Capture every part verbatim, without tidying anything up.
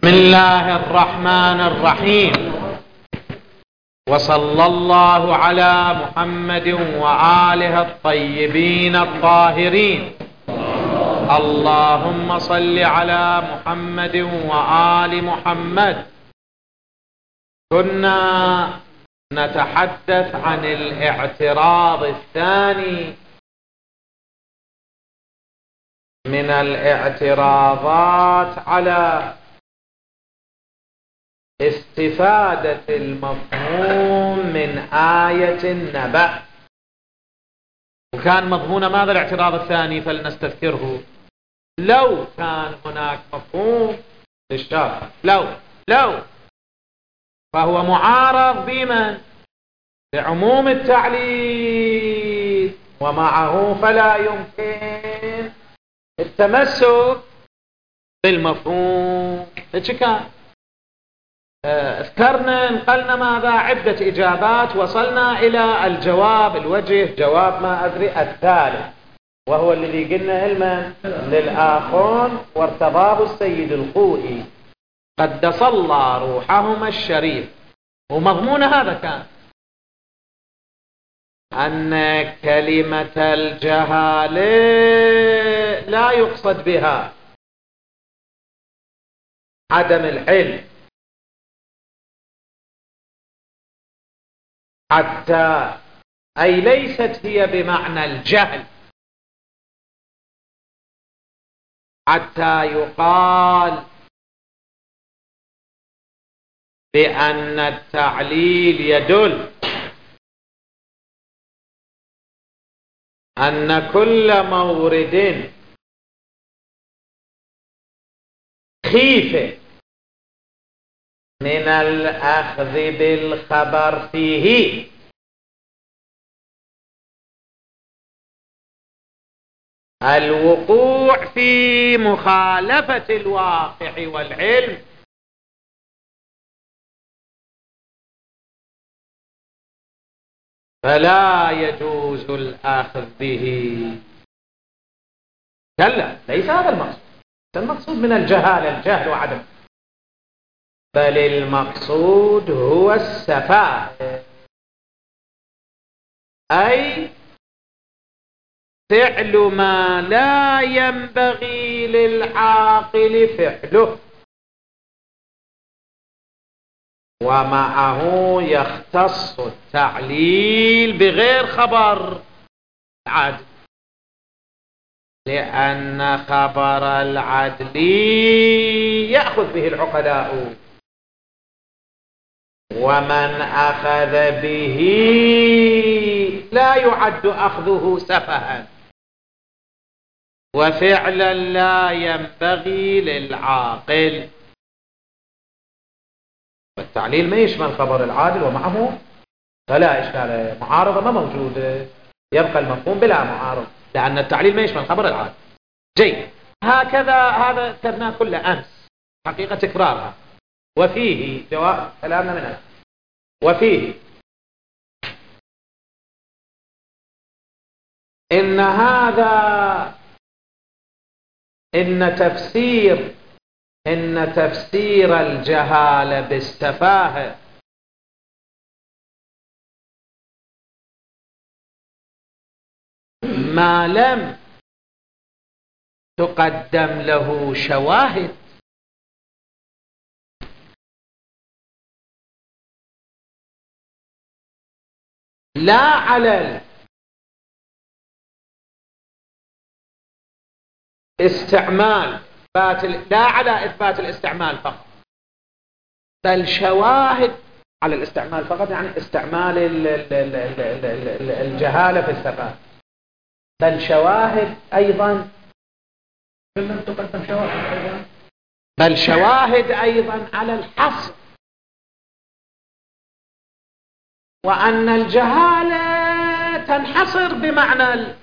بسم الله الرحمن الرحيم. وصلى الله على محمد وآله الطيبين الطاهرين. اللهم صل على محمد وآل محمد. كنا نتحدث عن الاعتراض الثاني من الاعتراضات على استفادة المفهوم من آية النبأ. وكان مضمون ماذا الاعتراض الثاني؟ فلنستذكره. لو كان هناك مفهوم للشرع، لو لو فهو معارض بمن؟ بعموم التعليل، ومعه فلا يمكن التمسك بالمفهوم. ايش كان؟ اذكرنا انقلنا ماذا؟ عدة إجابات، وصلنا إلى الجواب الوجه، جواب ما أدري الثالث، وهو الذي قلنا علما للآخون وارتضاه السيد الخوئي قدس الله روحهما الشريف. ومضمون هذا كان أن كلمة الجهالة لا يقصد بها عدم العلم، حتى أي ليست هي بمعنى الجهل، حتى يقال بأن التعليل يدل أن كل مورد خيف من الأخذ بالخبر فيه الوقوع في مخالفة الواقع والعلم، فلا يجوز الأخذ به. كلا، ليس هذا المقصود. المقصود من الجهالة الجهل وعدم، بل المقصود هو السفاهة، أي فعل ما لا ينبغي للعاقل فعله، ومعه يختص التعليل بغير خبر العدل، لأن خبر العدل يأخذ به العقلاء، ومن أخذ به لا يعد أخذه سفها وفعلا لا ينبغي للعاقل. والتعليل ما يشمل خبر العادل ومعه فلا إشكال، معارضة ما موجودة، يبقى المفهوم بلا معارضة، لأن التعليل ما يشمل خبر العادل. جيد، هكذا هذا ذكرناه كله أمس، حقيقة تكرارها. وفيه جواب كلامنا منه، وفيه إن هذا إن تفسير إن تفسير الجهالة بالسفاهة ما لم تقدم له شواهد، لا على الاستعمال، لا على إثبات الاستعمال فقط، بل شواهد على الاستعمال فقط، يعني استعمال الجهالة في السفاهة، بل شواهد أيضا لم تقدم شواهد أيضا بل شواهد أيضا على الحصر، وأن الجهالة تنحصر بمعنى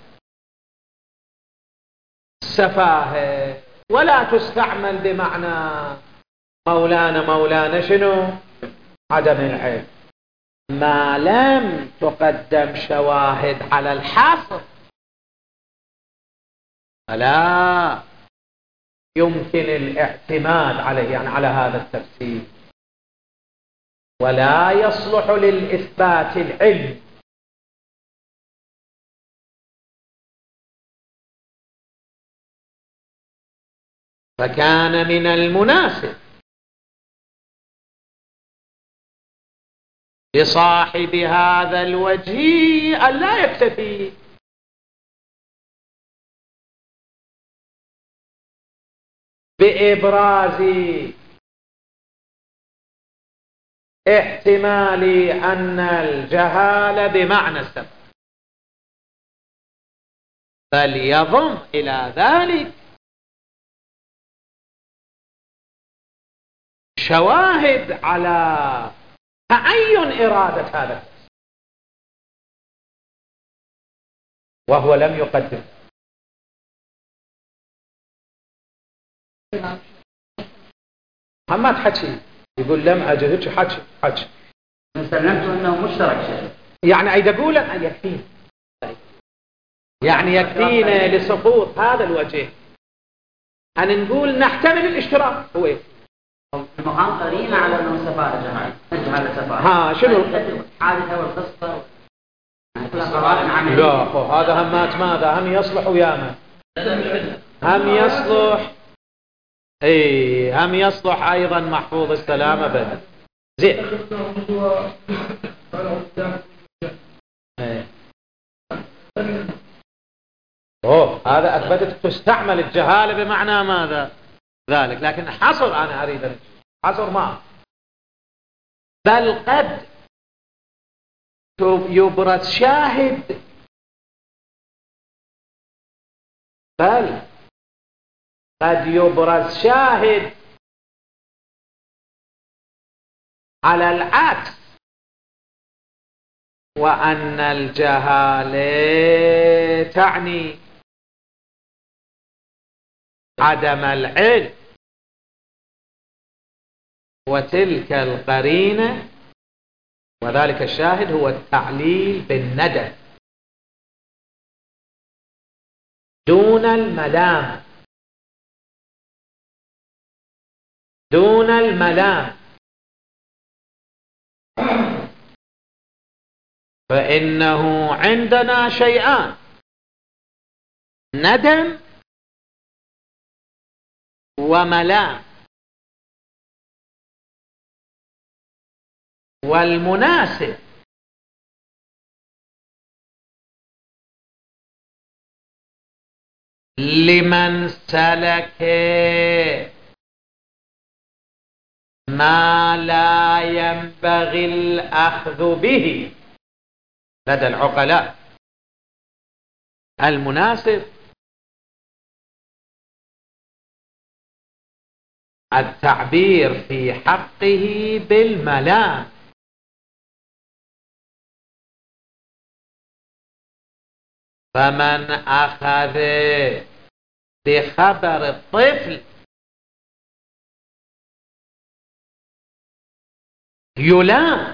السفاهة ولا تستعمل بمعنى مولانا مولانا شنو؟ عدم العلم. ما لم تقدم شواهد على الحصر فلا يمكن الاعتماد عليه، يعني على هذا التفسير، ولا يصلح للإثبات العلم. فكان من المناسب لصاحب هذا الوجه أن لا يكتفي بإبراز احتمال أن الجهالة بمعنى السفر، بل يضم إلى ذلك شواهد على تعين إرادة هذا التفسير، وهو لم يقدم. ما تحكي، يقول لم أجد حكي حكي سلمت أنه مشترك شيء، يعني أيد أقول أن يكفينا، يعني يكفينا لسقوط هذا الوجه أن نقول نحتمل الاشتراك. هو إيه؟ المقام قرينة على أنه سفارة جهالة جهالة سفارة. ها شنو حادثة والقصة؟ لا هذا همات ماذا هم يصلح وياما هم يصلح اي هم يصلح ايضا محفوظ السلامة بدل زين. ايه. اوه هذا اثبتت تستعمل الجهالة بمعنى ماذا ذلك، لكن حصر انا اريد حصر ما، بل قد يبرز شاهد، بل قد يبرز شاهد على العكس، وأن الجهالة تعني عدم العلم، وتلك القرينة وذلك الشاهد هو التعليل بالندى دون الملام، دون الملام. فإنه عندنا شيئان: ندم وملام، والمناسب لمن سلك ما لا ينبغي الأخذ به لدى العقلاء، المناسب التعبير في حقه بالملام. فمن أخذ بخبر الطفل يلام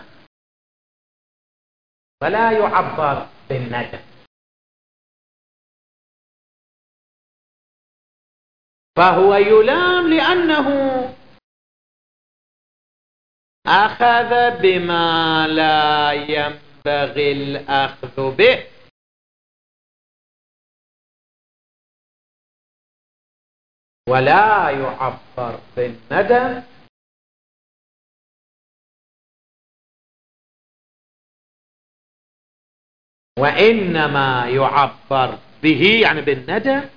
فلا يعبر بالندم، فهو يلام لأنه أخذ بما لا ينبغي الأخذ به، ولا يعبر بالندم وإنما يعبر به يعني بالندم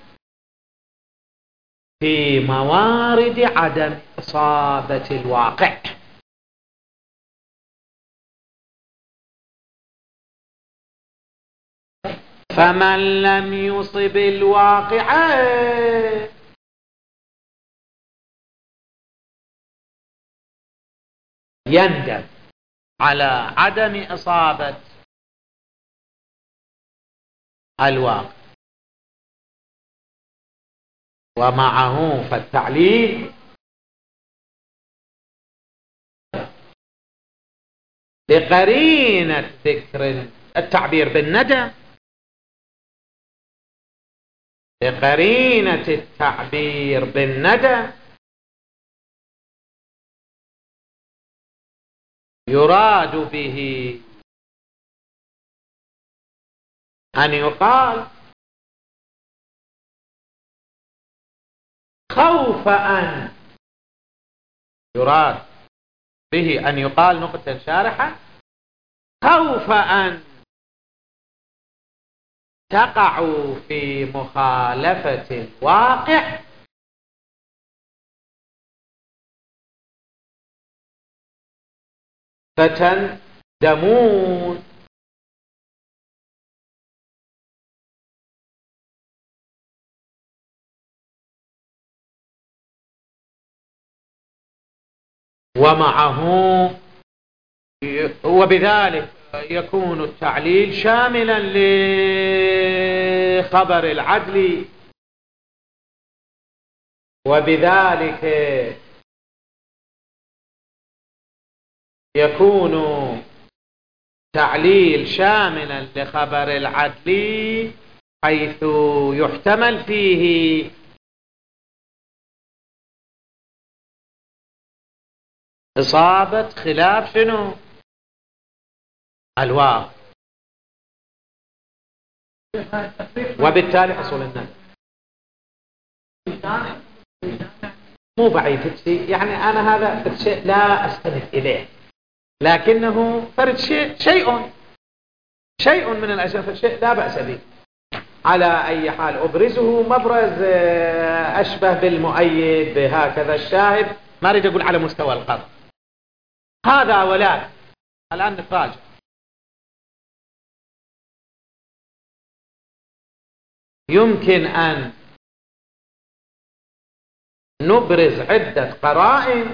في موارد عدم إصابة الواقع. فمن لم يصب الواقع يندم على عدم إصابة الواقع، ومعه فالتعليل بقرينة ذكر التعبير بالندم لقرينة التعبير بالندى يراد به أن يقال خوف أن يراد به أن يقال نقطة شارحة خوف أن تقعوا في مخالفة الواقع فتندمون. ومعه وبذلك يكون التعليل شاملا لخبر العدل، وبذلك يكون تعليل شاملا لخبر العدل حيث يحتمل فيه إصابة خلاف شنو الواقع، وبالتالي حصول الندم. مو بعيد يعني أنا هذا شيء لا أستند إليه، لكنه فرد شيء شيء شيء من الأشياء شيء لا بأس به. على أي حال أبرزه مبرز أشبه بالمؤيد بهكذا الشاهد، ما أريد أقول على مستوى القرض هذا، ولكن الآن نتراجع. يمكن أن نبرز عدة قرائن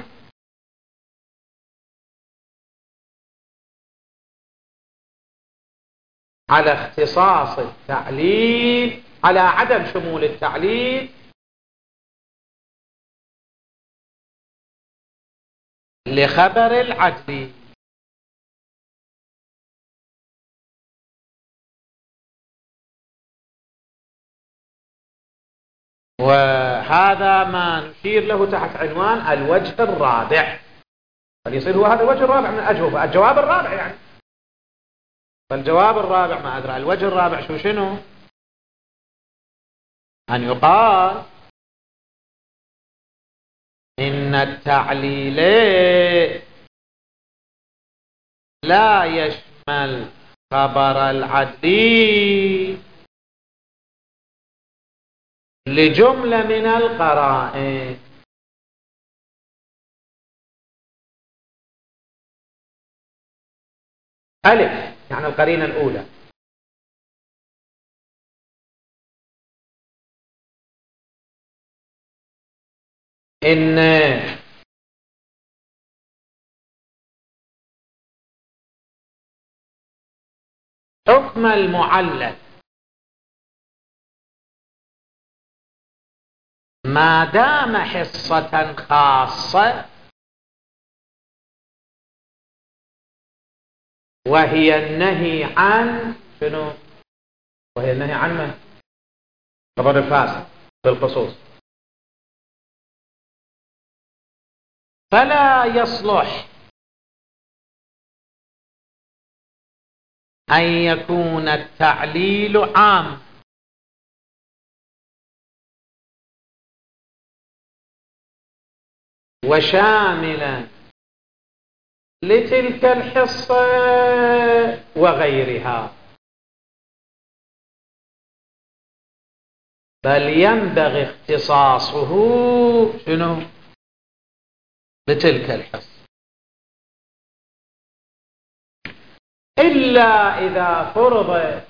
على اختصاص التعليل، على عدم شمول التعليل لخبر العدل. وهذا ما نشير له تحت عنوان الوجه الرابع، فليصير هو هذا الوجه الرابع من الأجوبة، الجواب الرابع يعني. فالجواب الرابع ما أدرى الوجه الرابع شو شنو؟ أن يقال إن التعليل لا يشمل خبر العدل لجملة من القرائن. ألف يعني القرينة الأولى، إن حكم المعلل ما دام حصة خاصة وهي النهي عن شنو؟ وهي النهي عن من؟ خبر الفاسد بالخصوص، فلا يصلح أن يكون التعليل عام وشاملا لتلك الحصة وغيرها، بل ينبغي اختصاصه شنو؟ لتلك الحصة، إلا إذا فرض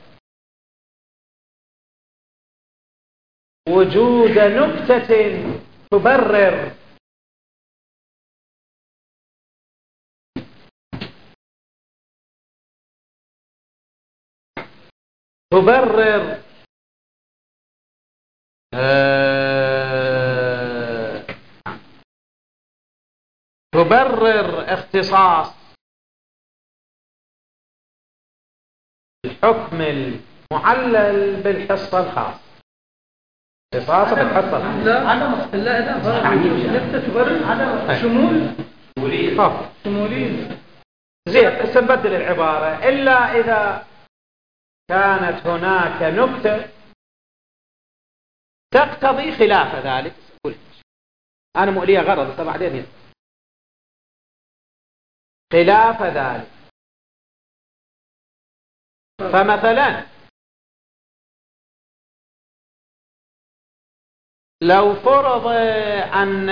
وجود نكتة تبرر تبرر آه تبرر اختصاص الحكم المعلل بالحصة الخاصة. اختصاصه بتحصل. لا عدم لا لا لسه تبرر عدم شمول ها شمولية. زين هسه نبدل العبارة. إلا إذا كانت هناك نكتة تقتضي خلاف ذلك. أنا مؤلية غرض بعدين خلاف ذلك. فمثلا لو فرض أن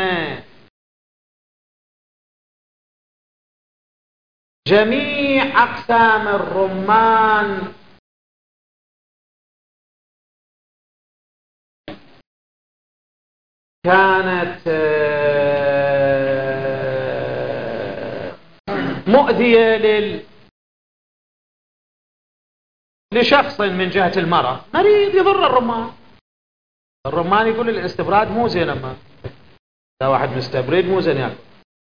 جميع أقسام الرمان كانت مؤذية لل لشخص من جهة المرض، مريض يضر الرمان. الرمان يقول الاستبراد مو زين، اما اذا واحد مستبرد مو زين ياكل.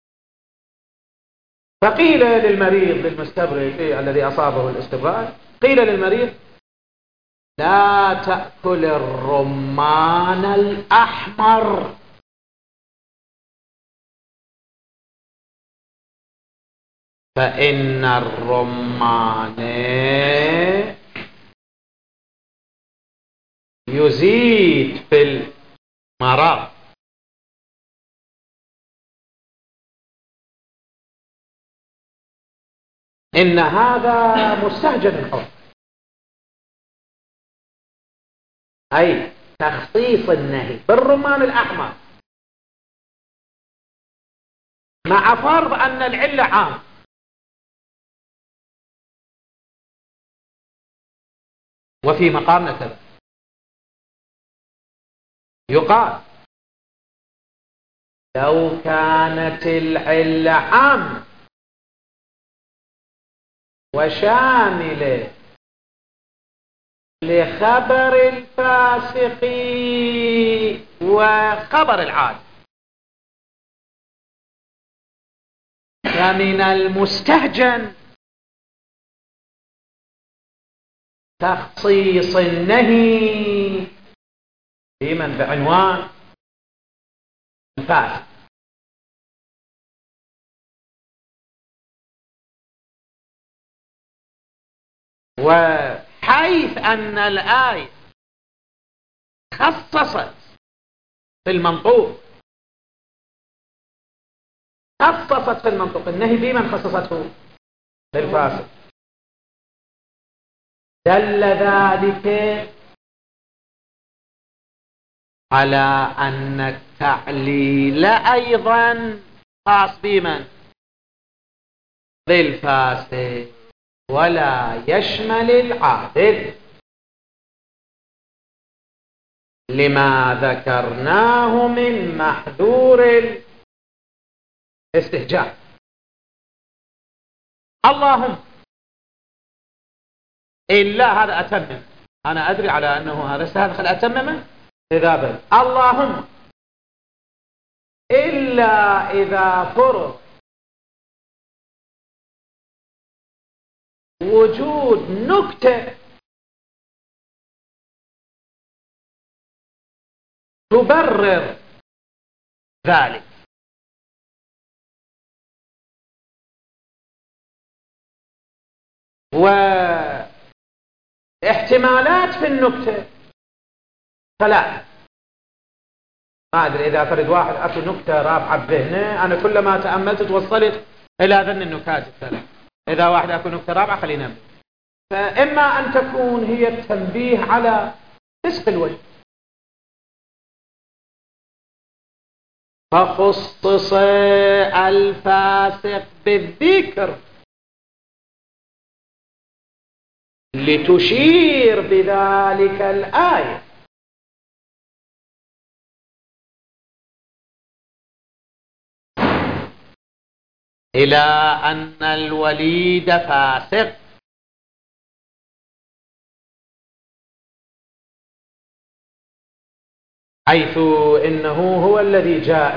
فقيل للمريض للمستبرد إيه الذي اصابه الاستبراد، قيل للمريض لا تأكل الرمان الأحمر فإن الرمان يزيد في المرض. إن هذا مستهجن الحكم، أي تخصيص النهي بالرمان الأحمر مع فرض أن العلة عام. وفي مقامنا كذا يقال لو كانت العلة عام وشاملة لخبر الفاسق وخبر العاد فمن المستهجن تخصيص النهي بمن بعنوان الفاسق. وحيث أن الآية خصصت في المنطوق خصصت في المنطوق النهي بمن خصصته للفاسق، دل ذلك على أن التعليل أيضا خاص بمن بالفاسق ولا يشمل العادل، لما ذكرناه من محذور الاستهجان. اللهم إلا هذا أتمم، أنا أدري على أنه هذا سهل، خل أتممه إذا بل اللهم إلا إذا فرض وجود نكتة تبرر ذلك. واحتمالات في النكتة ثلاث. ما أدري إذا فرد واحد أكو نكتة رابعة بذهنه، أنا كلما تأملت توصلت إلى ذن النكات الثلاث. إذا واحد أكو نكتة رابعة خلينا نبدأ. فإما أن تكون هي التنبيه على فسق الوجه، فخصص الفاسق بالذكر لتشير بذلك الآية إلى أن الوليد فاسق، حيث إنه هو الذي جاء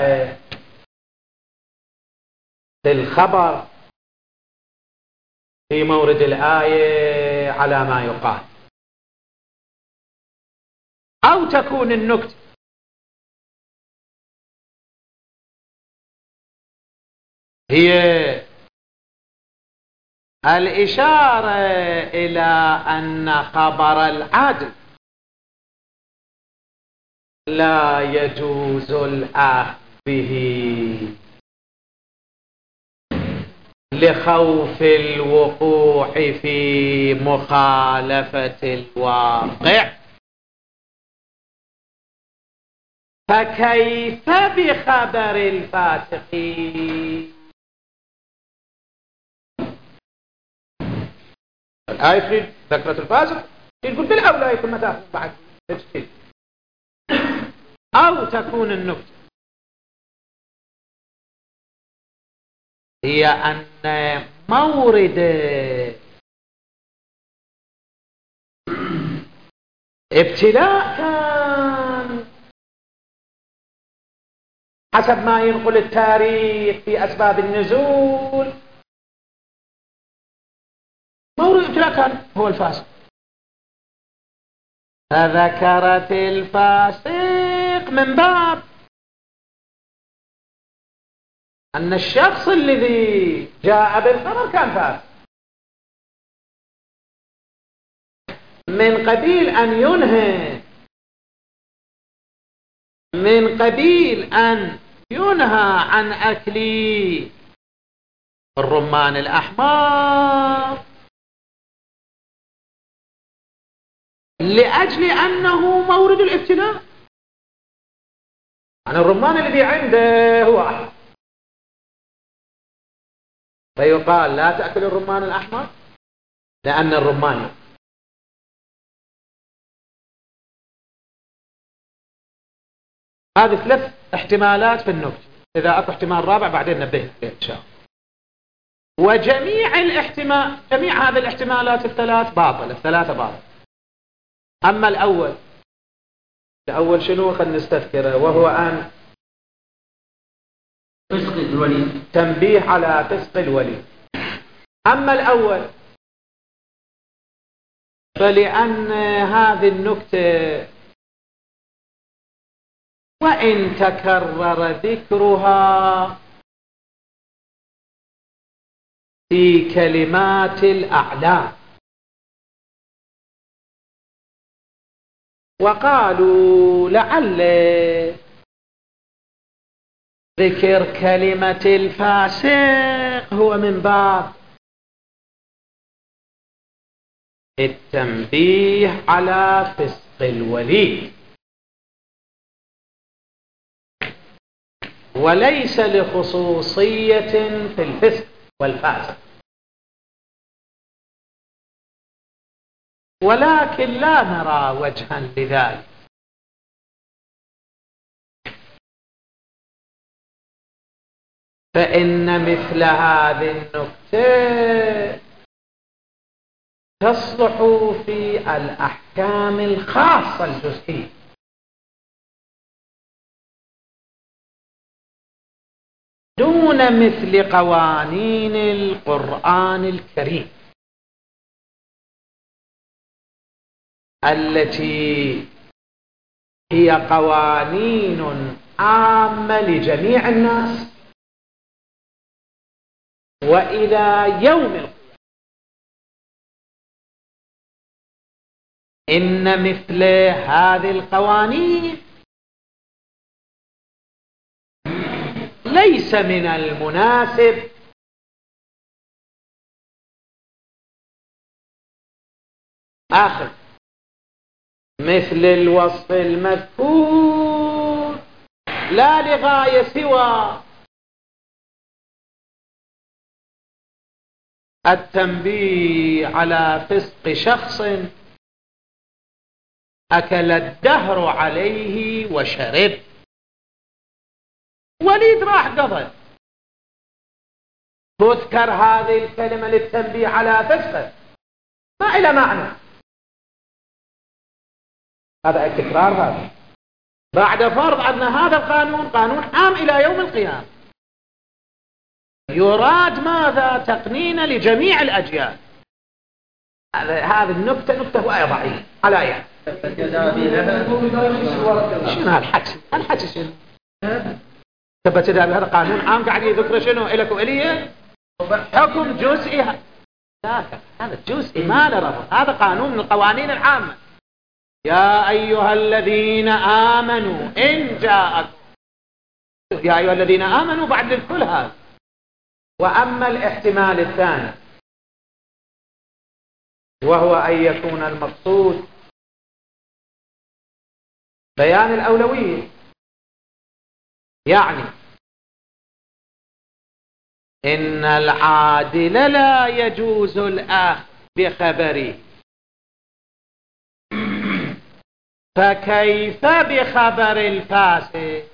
للخبر في مورد الآية على ما يقال. أو تكون النكتة هي الإشارة إلى أن خبر العدل لا يجوز الأخذ به لخوف الوقوع في مخالفة الواقع، فكيف بخبر الفاسقين؟ الآية ذكرت الفاسق، يقول بالأولى يكون متى بعد تجديد، أو تكون النكتة هي أن مورد ابتلاء كان حسب ما ينقل التاريخ في أسباب النزول، مورد ابتلاء كان هو الفاسق، فذكرت الفاسق من باب أن الشخص الذي جاء بالخبر كان فاسق، من قبيل أن ينهى من قبيل أن ينهى عن أكل الرمان الأحمر لأجل أنه مورد الابتلاء. يعني الرمان الذي عنده هو أحمر، فيقال لا تأكل الرمان الأحمر لأن الرمان. هذه ثلاث احتمالات في النكتة، إذا أكو احتمال رابع بعدين نبه إن شاء الله. وجميع الاحتمال جميع هذه الاحتمالات الثلاث باطلة، الثلاثة باطلة. أما الأول الأول شنو؟ خلنا نستذكره، وهو أن فسق الولي، تنبيه على فسق الولي. أما الأول فلأن هذه النكتة وإن تكرر ذكرها في كلمات الأعلام، وقالوا لعل ذكر كلمة الفاسق هو من باب التنبيه على فسق الولي، وليس لخصوصية في الفسق والفاسق. ولكن لا نرى وجها لذلك، فإن مثل هذه النكتة تصلح في الأحكام الخاصة الجزئية، دون مثل قوانين القرآن الكريم التي هي قوانين عامة لجميع الناس وإلى يوم القيامة. إن مثل هذه القوانين ليس من المناسب آخر مثل الوصف المذكور لا لغاية سوى التنبيه على فسق شخص أكل الدهر عليه وشرب. وليد راح قضى، تذكر هذه الكلمة للتنبيه على فسقه ما إلى معنى، هذا التكرار. هذا بعد فرض أن هذا القانون قانون عام إلى يوم القيامة، يراد ماذا؟ تقنين لجميع الأجيال. هذه النكتة نكتة وهي ضعيفة على أيام. شنو هالحكي؟ هالحكي شنو؟ ثبت هذا قانون عام قاعد يذكر شنو إلك وإليه حكم جزئي. لا هذا جزئي ما له ربط، هذا قانون من القوانين العامة. يا أيها الذين آمنوا إن جاءكم، يا أيها الذين آمنوا بعد الكل هذا. وأما الاحتمال الثاني وهو أن يكون المقصود بيان الأولوية، يعني إن العادل لا يجوز الأخذ بخبره، فكيف بخبر الفاسد؟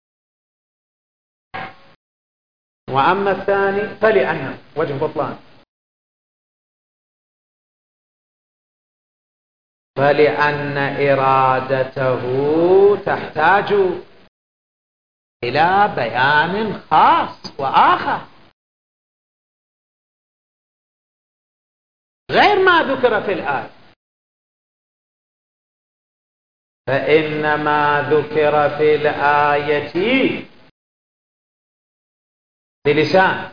وأما الثاني فلأنه وجه بطلان، فلأن إرادته تحتاج إلى بيان خاص وآخر غير ما ذكر في الآية. فإنما ذكر في الآية بلسان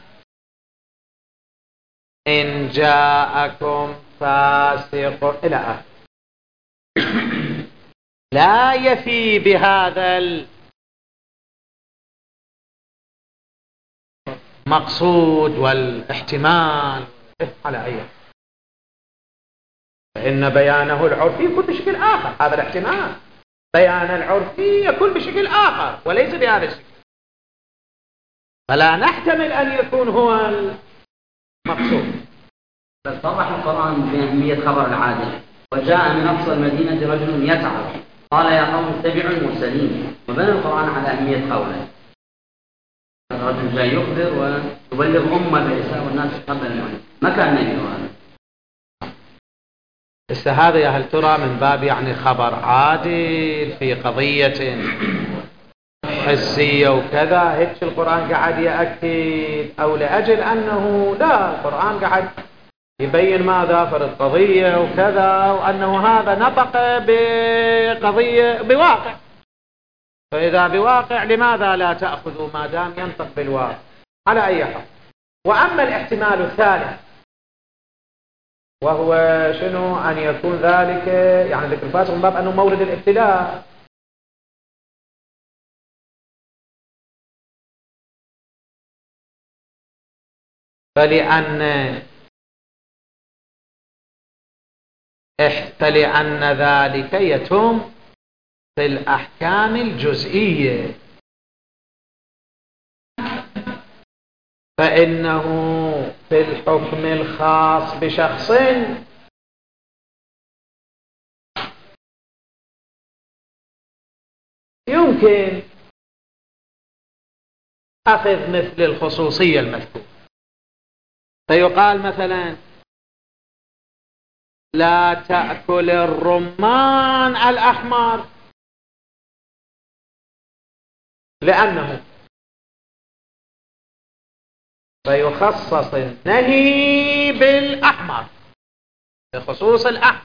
إن جاءكم فاسق إلى آخر، لا يفي بهذا المقصود والاحتمال على أي، فإن بيانه العرفي يكون بشكل آخر. هذا الاحتمال بيان العرفي يكون بشكل آخر وليس بهذا الشكل، فلا نحتمل أن يكون هو المقصود. صرح القرآن بأهمية خبر العادل، وجاء من أقصى المدينة رجل يسعى قال يا قوم اتبعوا المرسلين، وبنى القرآن على أهمية قوله. الرجل جاي يخبر ويبلغ أمة الرسالة والناس قبل المعنى، ما كان نبي هذا. هذا يا هل ترى من باب يعني خبر عادل في قضية حسية وكذا، هيك القرآن قاعد يأكد، أو لأجل أنه لا القرآن قاعد يبين ماذا في القضية وكذا، وأنه هذا نطق بقضية بواقع، فإذا بواقع لماذا لا تأخذوا ما دام ينطق بالواقع على أي حال. وأما الاحتمال الثالث وهو شنو؟ أن يكون ذلك يعني ذكر الفاسق من باب أنه مورد الابتلاء، فلأن فلأن ذلك يتم في الأحكام الجزئية، فإنه في الحكم الخاص بشخص يمكن أخذ مثل الخصوصية المذكورة، فيقال مثلا لا تأكل الرمان الأحمر لأنه، فيخصص النهي بالأحمر بخصوص الأحمر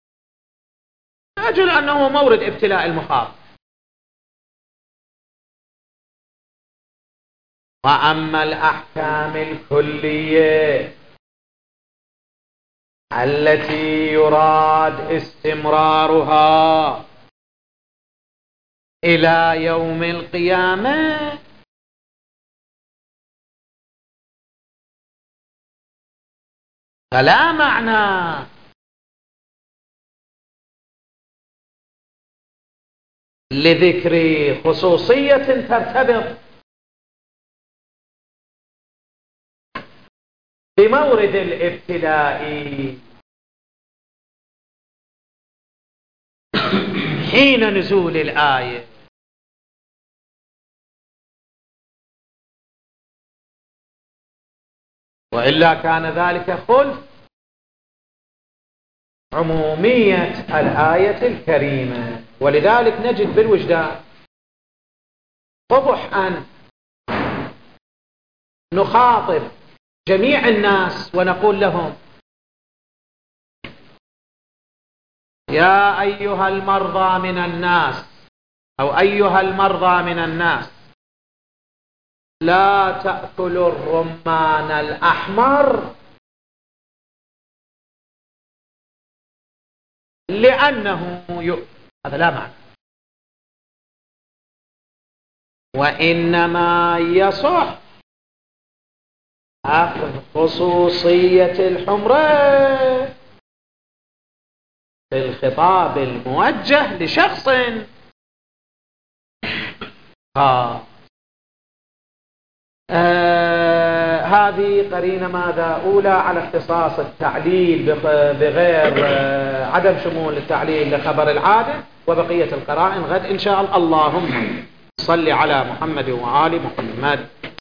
أجل أنه مورد ابتلاء المخاطب. وأما الأحكام الكلية التي يراد استمرارها إلى يوم القيامة، فلا معنى لذكر خصوصية ترتبط بمورد الابتلاء حين نزول الآية، وإلا كان ذلك خلف عمومية الآية الكريمة. ولذلك نجد بالوجدان قبح أن نخاطب جميع الناس ونقول لهم يا أيها المرضى من الناس، أو أيها المرضى من الناس، لا تأكل الرمان الأحمر لأنه يؤكل، هذا لا معنى. وإنما يصح أخذ خصوصية الحمرة في الخطاب الموجه لشخص آه. آه هذه قرينة ماذا؟ أولى على اختصاص التعليل بغير آه عدم شمول التعليل لخبر العادة، وبقية القرائن غد إن شاء الله. اللهم صل على محمد وآل محمد.